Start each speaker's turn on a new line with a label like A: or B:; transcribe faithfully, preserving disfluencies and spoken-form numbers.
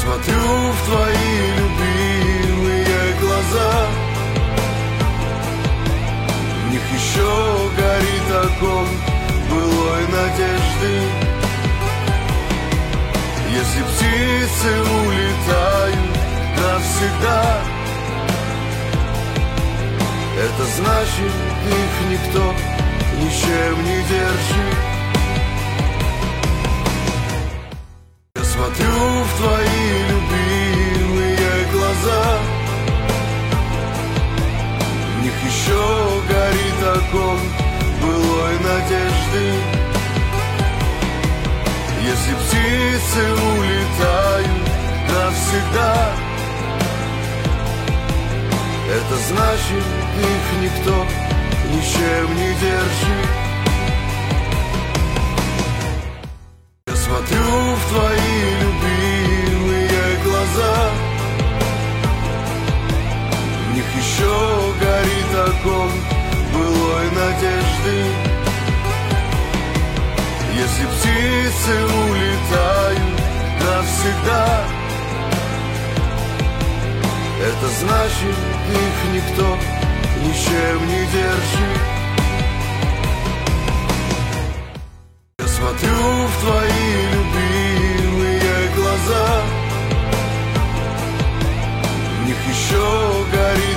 A: смотрю в твои любимые глаза, в них еще горит огонь былой надежды. Если птицы улетают навсегда, это значит, их никто ничем не держит. Я смотрю в твои любимые глаза, в них еще горит огонь былой надежды. Если птицы улетают навсегда, это значит, их никто ничем не держит. Я смотрю в твои любимые глаза, в них еще горит огонь былой надежды. Если птицы улетают навсегда, это значит, их никто ничем не держит. Я смотрю в твои